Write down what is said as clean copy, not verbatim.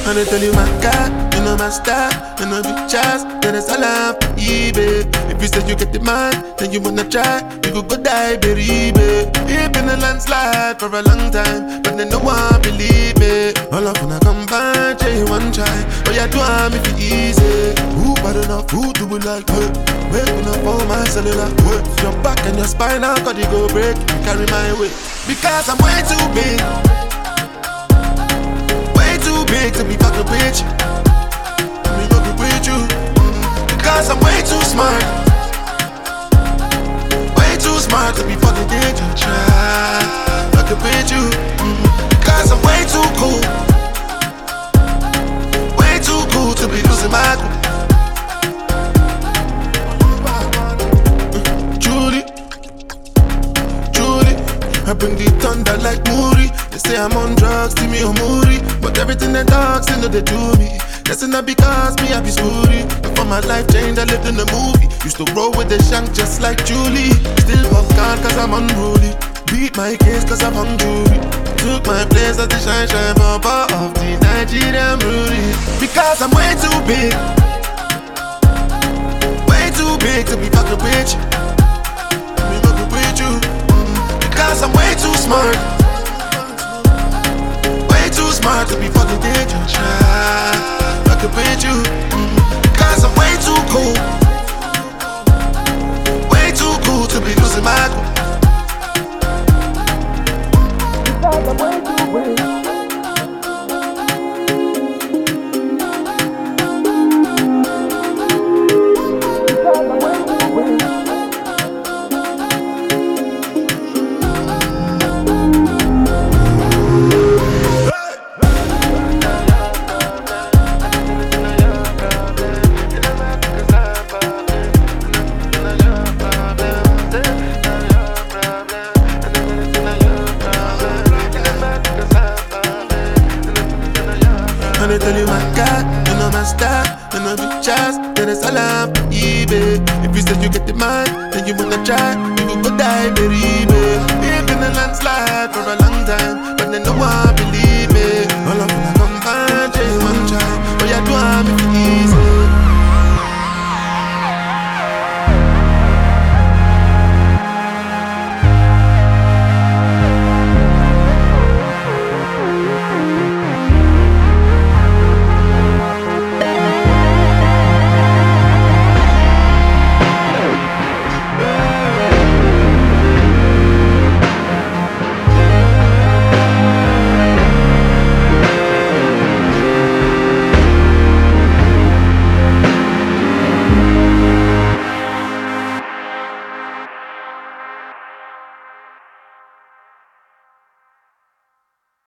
And I tell you my God, you know my style, you know the chance, then it's all up, baby. If you say you get the man, then you wanna try, you could go die, baby. It been a landslide for a long time, but then no one believe me. All up when I come back, you one try, but you do I'm if it easy. Who bad enough, who do it like her? Waking up on my cellular, hurt your back and your spine, I got it go break, carry my weight. Because I'm way too big. Too big to be fucking with you. Me fucking with you. Because I'm way too smart. Way too smart to be fucking with you. Try fucking with you. Because I'm way too cool. Way too cool to be losing my cool. Judy, Judy, I bring the thunder like Moody. They say I'm on drugs, see me on Moody. But everything the dogs, they know they do me. That's not because me I be spooty. Before my life changed, I lived in a movie. Used to roll with the shank just like Julie. Still popcorn cause I'm unruly. Beat my case cause I'm hungry. Took my place as the shine bumper of the Nigerian Rudy. Because I'm way too big. Way too big to be fucking with you. Me fucking with you. Because I'm way too smart. Too smart to be fucking with you. Try fucking with you. Cause I'm way too cool. Way too cool to be losing my cool. Because I'm way too cool. And I tell you my God, you know my style, you know the chance, then it's all up, baby. If you say you get the man, then you wanna try, you could go die, baby. It been a landslide for a long time, but then no one believe me. All of when I come back, you one try, but you do I'm